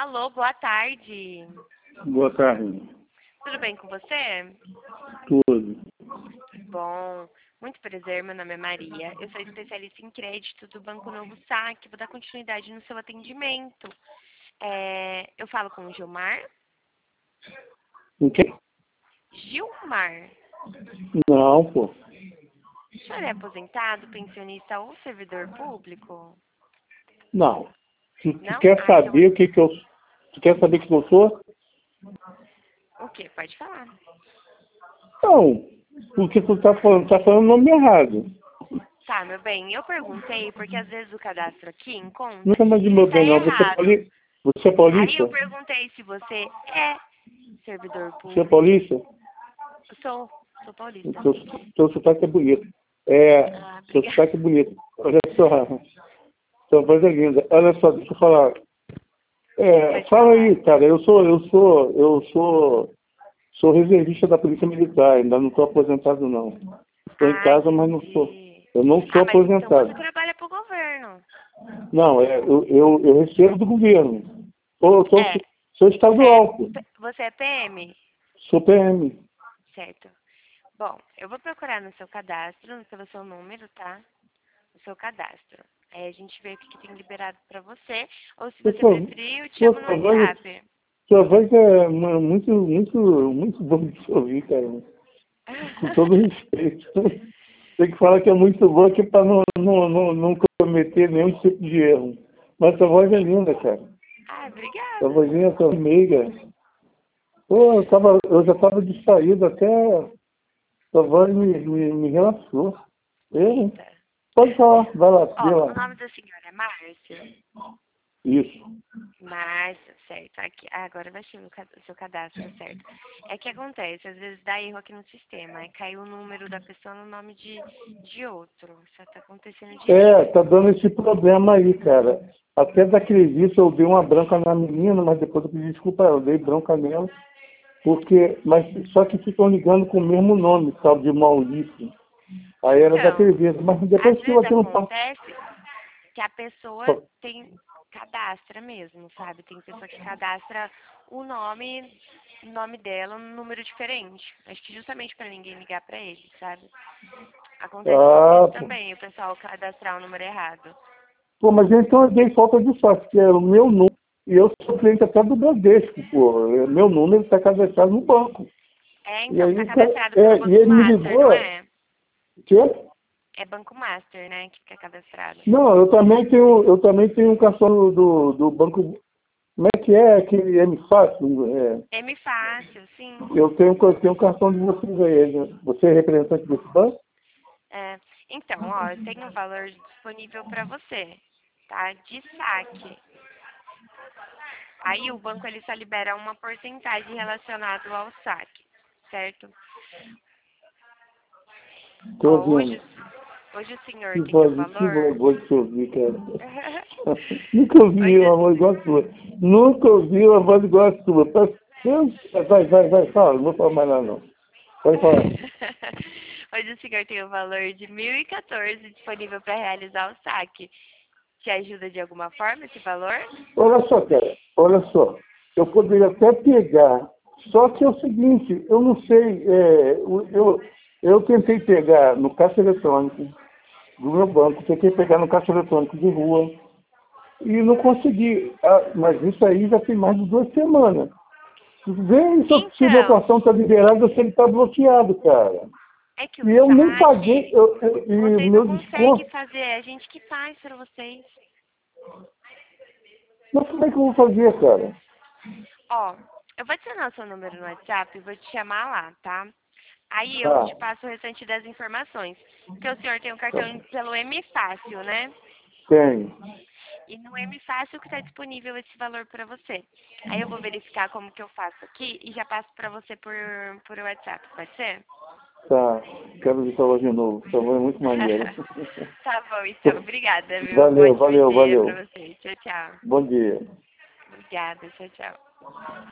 Alô, boa tarde. Boa tarde. Tudo bem com você? Tudo. Bom, muito prazer, meu nome é Maria. Eu sou especialista em crédito do Banco Novo Saque. Vou dar continuidade no seu atendimento. Eu falo com o Gilmar? O quê? Gilmar. Não, pô. O senhor é aposentado, pensionista ou servidor público? Não. Tu Não? quer Ah, então... saber o que que eu... Tu quer saber o que eu sou? O quê? Pode falar. Não. Porque tu tá falando o nome errado. Tá, meu bem, eu perguntei porque às vezes o cadastro aqui Não encontra chama de que meu está bem, não. errado. Você é Aí paulista? eu perguntei se você é servidor Você é público. paulista? Sou O paulista. teu sotaque é bonito. Ah, Seu obrigada. sotaque é bonito. Olha só. Sua voz é linda. Olha só, deixa eu falar. Pode Fala aí, falar. cara. Sou reservista da Polícia Militar. Ainda não estou aposentado, não. Estou em Ah, casa, mas não sou. entendi. Eu não sou Ah, mas então você aposentado. trabalha pro governo. Não, eu recebo do governo. Eu É, sou você é, estadual, pô. você é PM? Sou PM. Certo. Bom, eu vou procurar no seu cadastro, pelo seu número, tá? No seu cadastro. Aí a gente vê o que tem liberado pra você. Ou se você Pessoal, preferir, eu te sua chamo no voz, WhatsApp. sua voz é muito boa de se ouvir, cara. Com todo respeito. Tem que falar que é muito boa aqui para não cometer nenhum tipo de erro. Mas sua voz é linda, cara. Ah, Sua obrigada. vozinha, sua meiga. Pô, eu já estava distraído até. Sua voz me relaxou. Eu, Eita. pode falar, vai lá, vê Ó, o lá. nome da senhora é Márcia? Isso. Márcia, certo. Aqui, agora vai ser o seu cadastro, certo. É que acontece, às vezes dá erro aqui no sistema. Aí caiu o número da pessoa no nome de outro. Isso tá acontecendo direto. Tá dando esse problema aí, cara. Até daquele vídeo eu dei uma branca na menina, mas depois eu pedi desculpa, eu dei branca nela. Mas só que ficam ligando com o mesmo nome, tal de Maurício. Aí era daquele Então, vídeo. Mas às depois que vezes você não tá. acontece que a pessoa tem cadastra mesmo, sabe? Tem pessoa que cadastra o nome dela num número diferente. Acho que justamente para ninguém ligar para ele, sabe? Acontece muito Ah, isso pô. também, o pessoal cadastrar o número errado. Pô, mas então eu dei falta de sorte, que é o meu número. E eu sou cliente até do Bradesco, pô. Meu número está cadastrado no banco. É, E então, aí, tá cadastrado pelo e Banco ele me Master, não ligou. é? Que? É Banco Master, né, que fica cadastrado. Não, eu também tenho um cartão do banco. Como é que é aquele M-Fácil? M Fácil, sim. Eu tenho um cartão de vocês aí. Né? Você é representante desse banco? É, então, ó, eu tenho um valor disponível para você, tá? De saque. Aí o banco ele só libera uma porcentagem relacionada ao saque, certo? Estou Ó, ouvindo. hoje o senhor Que tem o voz valor. boa de se ouvir, cara. Nunca ouvi Hoje, uma voz igual a sua. Nunca ouvi uma voz igual a sua. Vai, fala. Não vou falar mais nada, não. Pode falar. hoje o senhor tem o valor de 1.014 disponível para realizar o saque. Te ajuda de alguma forma esse valor? Olha só, cara. Olha só. Eu poderia até pegar. Só que é o seguinte, eu não sei. Eu tentei pegar no caixa eletrônico do meu banco, tentei pegar no caixa eletrônico de rua e não consegui. Mas isso aí já tem mais de 2 semanas. Vê se meu Então, cartão está liberado ou se ele está bloqueado, cara. é que o E eu nem paguei, saque, e vocês não meu conseguem desconto. fazer, é a gente que faz para vocês. Mas como é que eu vou fazer, cara? Ó, eu vou adicionar o seu número no WhatsApp e vou te chamar lá, tá? Aí eu Tá, te passo o restante das informações. Porque o senhor tem um cartão pelo M Fácil, né? tem. E no M Fácil que está disponível esse valor para você. Aí eu vou verificar como que eu faço aqui e já passo para você por WhatsApp, pode ser? Tá, quero ver sua voz de novo. Sua voz é muito maneira. Tá bom, então. Obrigada, viu? Um Valeu, ótimo valeu, dia valeu. para você. Tchau, tchau. Bom dia. Obrigada, tchau, tchau.